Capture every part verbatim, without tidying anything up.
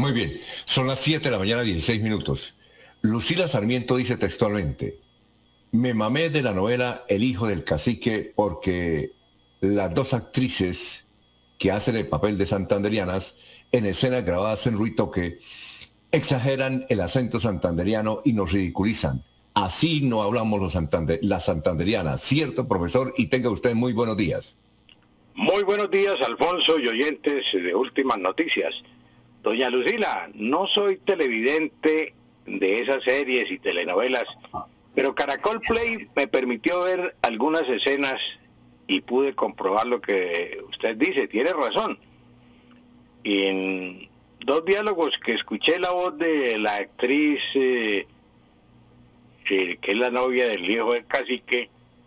Muy bien, son las siete de la mañana, dieciséis minutos. Lucila Sarmiento dice textualmente: me mamé de la novela El hijo del cacique porque las dos actrices que hacen el papel de santanderianas en escenas grabadas en Ruitoque exageran el acento santanderiano y nos ridiculizan. Así no hablamos los santander las santanderianas. ¿Cierto, profesor? Y tenga usted muy buenos días. Muy buenos días, Alfonso y oyentes de Últimas Noticias. Doña Lucila, no soy televidente de esas series y telenovelas, pero Caracol Play me permitió ver algunas escenas y pude comprobar lo que usted dice. Tiene razón. Y en dos diálogos que escuché la voz de la actriz, eh, eh, que es la novia del hijo del cacique,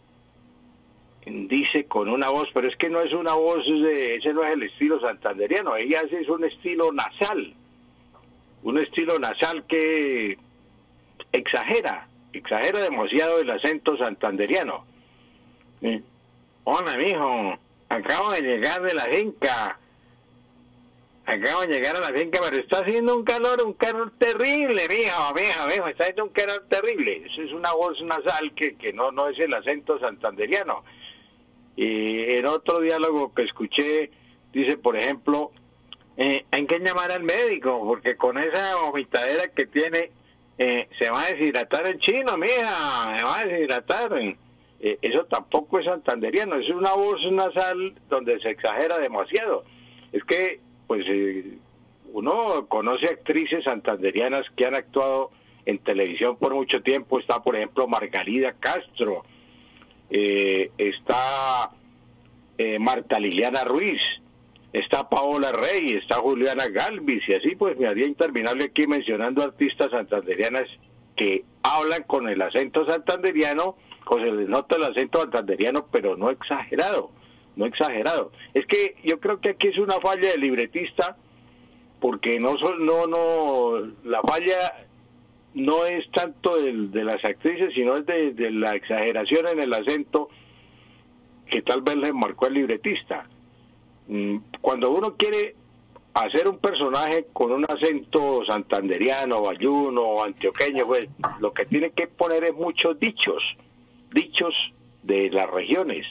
dice con una voz, pero es que no es una voz, de, ese no es el estilo santanderiano, ella hace es un estilo nasal, un estilo nasal que exagera, exagera demasiado el acento santanderiano. ¿Sí? Hola, mijo, acabo de llegar de la finca, acabo de llegar a la finca, pero está haciendo un calor, un calor terrible, mijo, mijo, mijo, está haciendo un calor terrible. Eso es una voz nasal que, que no, no es el acento santanderiano. Y en otro diálogo que escuché, dice, por ejemplo, eh, hay que llamar al médico, porque con esa vomitadera que tiene, eh, se va a deshidratar el chino, mija, se va a deshidratar. Eh, eso tampoco es santanderiano, es una voz nasal donde se exagera demasiado. Es que, pues, eh, uno conoce actrices santanderianas que han actuado en televisión por mucho tiempo. Está, por ejemplo, Margarida Castro, Eh, está eh, Marta Liliana Ruiz, está Paola Rey, está Juliana Galvis, y así pues me haría interminable aquí mencionando artistas santanderianas que hablan con el acento santanderiano, o se les nota el acento santanderiano, pero no exagerado, no exagerado. Es que yo creo que aquí es una falla de libretista, porque no, no, no, la falla no es tanto de, de las actrices, sino es de, de la exageración en el acento que tal vez le marcó el libretista. Cuando uno quiere hacer un personaje con un acento santanderiano, bayuno o antioqueño, pues lo que tiene que poner es muchos dichos, dichos de las regiones.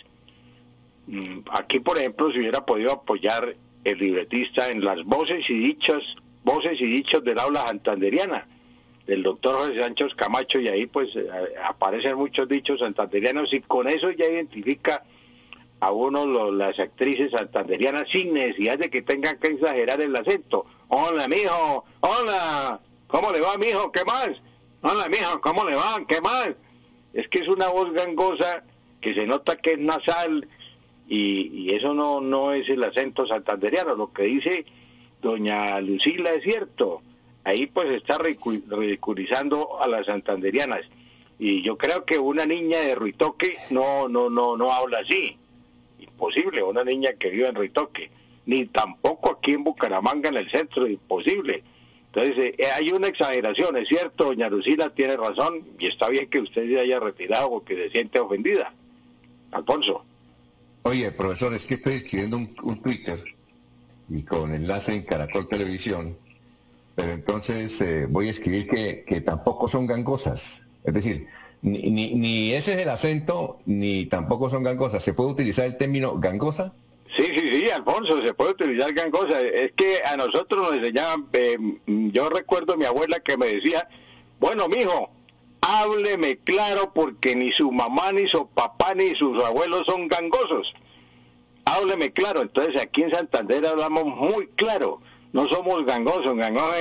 Aquí, por ejemplo, se hubiera podido apoyar el libretista en las voces y dichos, voces y dichos del habla santanderiana, del doctor José Sánchez Camacho, y ahí pues eh, aparecen muchos dichos santanderianos, y con eso ya identifica a uno los, las actrices santanderianas sin necesidad de que tengan que exagerar el acento. Hola, mijo, hola, ¿cómo le va, mijo? ¿Qué más? Hola, mijo, ¿cómo le va? ¿Qué más? Es que es una voz gangosa que se nota que es nasal, y, y eso no, no es el acento santanderiano. Lo que dice doña Lucila es cierto. Ahí pues está ridiculizando a las santanderianas. Y yo creo que una niña de Ruitoque no, no, no, no habla así. Imposible, una niña que vive en Ruitoque. Ni tampoco aquí en Bucaramanga, en el centro, imposible. Entonces, eh, hay una exageración, es cierto, doña Lucila tiene razón, y está bien que usted se haya retirado porque se siente ofendida. Alfonso. Oye, profesor, es que estoy escribiendo un, un Twitter, y con enlace en Caracol Televisión, pero entonces eh, voy a escribir que, que tampoco son gangosas. Es decir, ni, ni, ni ese es el acento, ni tampoco son gangosas. ¿Se puede utilizar el término gangosa? Sí, sí, sí, Alfonso, se puede utilizar gangosa. Es que a nosotros nos enseñaban, eh, yo recuerdo a mi abuela que me decía, bueno, mijo, hábleme claro porque ni su mamá, ni su papá, ni sus abuelos son gangosos. Hábleme claro. Entonces aquí en Santander hablamos muy claro. No somos gangosos, gangosos,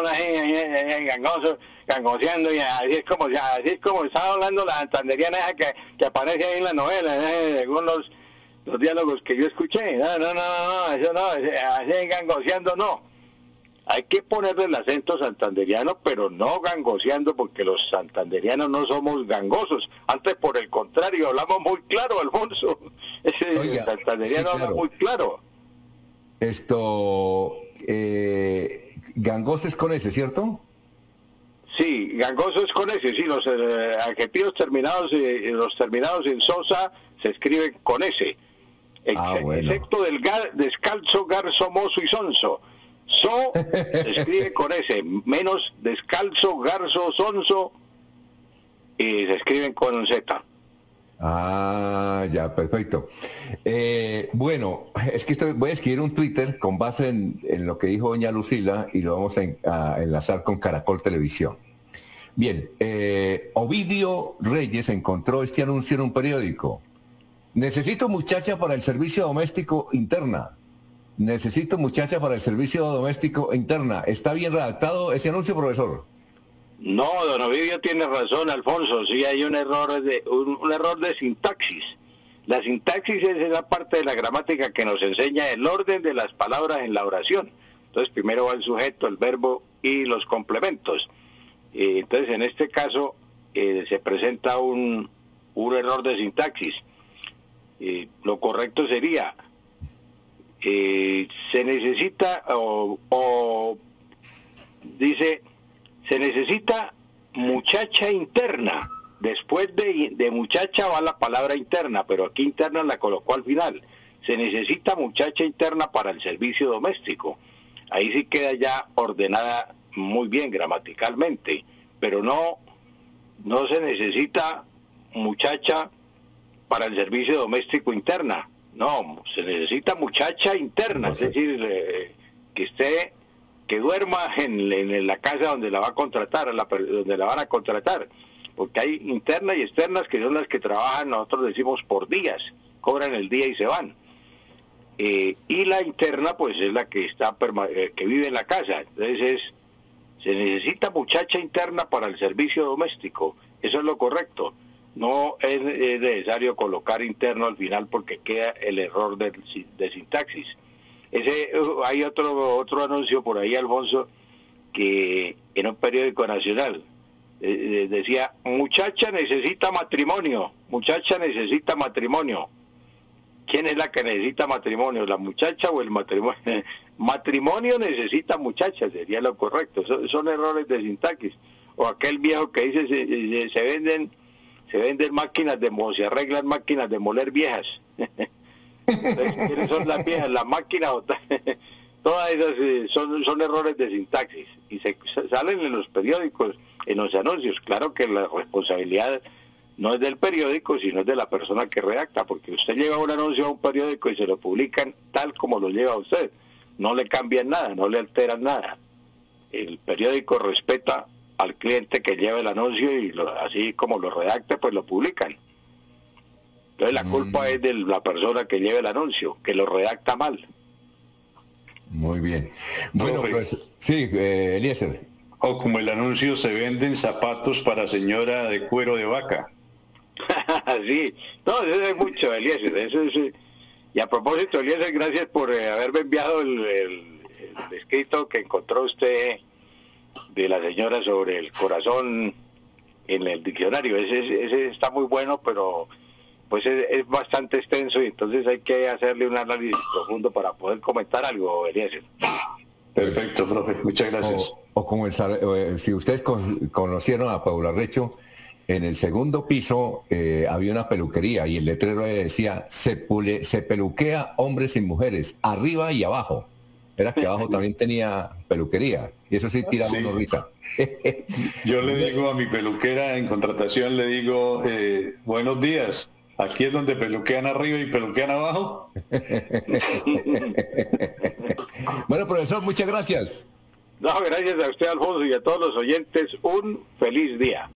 gangosos, gangoseando, y así es como, así es como estaba hablando la santanderiana esa que, que aparece ahí en la novela, ¿eh? Según los, los diálogos que yo escuché. No, no, no, no, eso no, así gangoseando no. Hay que ponerle el acento santanderiano, pero no gangoseando, porque los santanderianos no somos gangosos. Antes, por el contrario, hablamos muy claro, Alfonso. Ese Oiga, santanderiano sí, claro. habla muy claro. Esto, eh, gangoso es con ese, ¿cierto? Sí, gangoso es con ese, sí, los eh, adjetivos terminados, eh, los terminados en sosa se escriben con ese, ex, ah, bueno. excepto del gar, descalzo, garzo, mozo y sonso. So se escribe con S, menos descalzo, garzo, sonso, y se escriben con Z. Ah, ya, perfecto. Eh, bueno, es que estoy, voy a escribir un Twitter con base en, en lo que dijo doña Lucila y lo vamos a, en, a enlazar con Caracol Televisión. Bien, eh, Ovidio Reyes encontró este anuncio en un periódico. Necesito muchacha para el servicio doméstico interna. Necesito muchacha para el servicio doméstico interna. ¿Está bien redactado ese anuncio, profesor? No, don Ovidio tiene razón, Alfonso. Sí hay un error de un, un error de sintaxis. La sintaxis es esa parte de la gramática que nos enseña el orden de las palabras en la oración. Entonces primero va el sujeto, el verbo y los complementos. Eh, entonces en este caso eh, se presenta un, un error de sintaxis. Eh, lo correcto sería eh, se necesita o, o dice se necesita muchacha interna. Después de, de muchacha va la palabra interna, pero aquí interna la colocó al final. Se necesita muchacha interna para el servicio doméstico. Ahí sí queda ya ordenada muy bien gramaticalmente, pero no, no se necesita muchacha para el servicio doméstico interna. No, se necesita muchacha interna, es decir, eh, que esté, que duerma en, en la casa donde la va a contratar, la, donde la van a contratar, porque hay internas y externas que son las que trabajan, nosotros decimos por días, cobran el día y se van. Eh, y la interna pues es la que está eh, que vive en la casa. Entonces es, se necesita muchacha interna para el servicio doméstico, eso es lo correcto. No es, es necesario colocar interno al final porque queda el error de, de sintaxis. Ese, uh, hay otro otro anuncio por ahí, Alfonso, que en un periódico nacional eh, decía, muchacha necesita matrimonio, muchacha necesita matrimonio. ¿Quién es la que necesita matrimonio, la muchacha o el matrimonio? Matrimonio necesita muchacha, sería lo correcto. Son, son errores de sintaxis. O aquel viejo que dice, se, se, se venden se venden máquinas de mo, se arreglan máquinas de moler viejas. Entonces, ¿quiénes son las viejas? Las máquinas, todas esas son, son errores de sintaxis y se salen en los periódicos, en los anuncios. Claro que la responsabilidad no es del periódico, sino es de la persona que redacta, porque usted lleva un anuncio a un periódico y se lo publican tal como lo lleva usted. No le cambian nada, no le alteran nada. El periódico respeta al cliente que lleva el anuncio y lo, así como lo redacta, pues lo publican. Entonces la culpa mm. es de la persona que lleva el anuncio, que lo redacta mal. Muy bien. Bueno, pues, sí, eh, Eliezer. O como el anuncio, se venden zapatos para señora de cuero de vaca. Sí, no, eso es mucho, Eliezer. Eso es, y a propósito, Eliezer, gracias por eh, haberme enviado el, el, el escrito que encontró usted de la señora sobre el corazón en el diccionario. Ese, ese está muy bueno, pero pues es, es bastante extenso y entonces hay que hacerle un análisis profundo para poder comentar algo, Eliezer. Perfecto, profe, muchas gracias. O, o como el, si ustedes con, conocieron a Paula Recho, en el segundo piso eh, había una peluquería y el letrero decía, se, pule, se peluquea hombres y mujeres, arriba y abajo. Era que abajo también tenía peluquería, y eso sí tira sí. uno risa. Yo le digo a mi peluquera en contratación, le digo, eh, buenos días, aquí es donde peluquean arriba y peluquean abajo. Bueno, profesor, muchas gracias. No, gracias a usted, Alfonso, y a todos los oyentes, un feliz día.